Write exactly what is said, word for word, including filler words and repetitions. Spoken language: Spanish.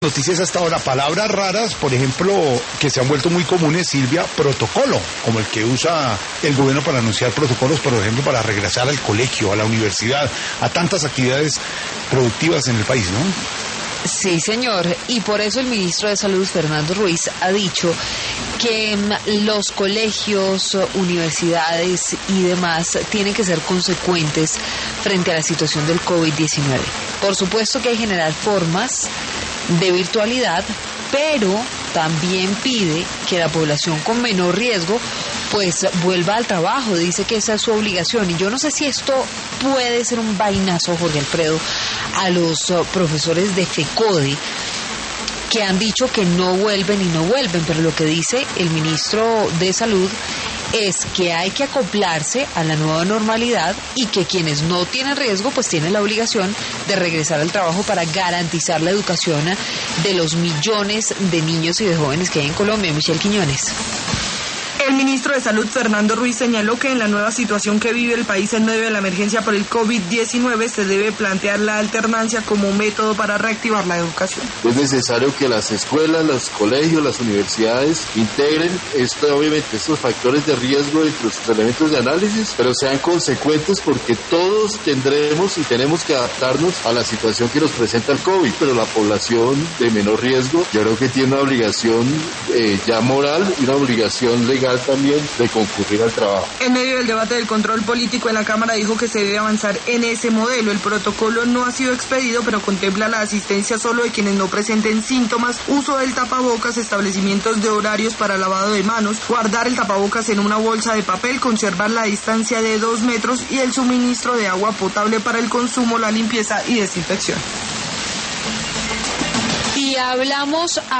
Noticias hasta ahora, palabras raras, por ejemplo, que se han vuelto muy comunes, Silvia, protocolo, como el que usa el gobierno para anunciar protocolos, por ejemplo, para regresar al colegio, a la universidad, a tantas actividades productivas en el país, ¿no? Sí, señor, y por eso el ministro de Salud, Fernando Ruiz, ha dicho que los colegios, universidades y demás tienen que ser consecuentes frente a la situación del COVID diecinueve. Por supuesto que hay que generar formas de virtualidad, pero también pide que la población con menor riesgo pues vuelva al trabajo. Dice que esa es su obligación, y yo no sé si esto puede ser un vainazo, Jorge Alfredo, a los uh, profesores de FECODE, que han dicho que no vuelven y no vuelven, pero lo que dice el ministro de Salud es que hay que acoplarse a la nueva normalidad y que quienes no tienen riesgo pues tienen la obligación de regresar al trabajo para garantizar la educación de los millones de niños y de jóvenes que hay en Colombia. Michelle Quiñones. El ministro de Salud, Fernando Ruiz, señaló que en la nueva situación que vive el país en medio de la emergencia por el COVID diecinueve se debe plantear la alternancia como método para reactivar la educación. Es necesario que las escuelas, los colegios, las universidades integren esto, obviamente estos factores de riesgo entre los elementos de análisis, pero sean consecuentes, porque todos tendremos y tenemos que adaptarnos a la situación que nos presenta el COVID, pero la población de menor riesgo yo creo que tiene una obligación eh, ya moral y una obligación legal también de concurrir al trabajo. En medio del debate del control político en la Cámara, dijo que se debe avanzar en ese modelo. El protocolo no ha sido expedido, pero contempla la asistencia solo de quienes no presenten síntomas, uso del tapabocas, establecimientos de horarios para lavado de manos, guardar el tapabocas en una bolsa de papel, conservar la distancia de dos metros y el suministro de agua potable para el consumo, la limpieza y desinfección. Y hablamos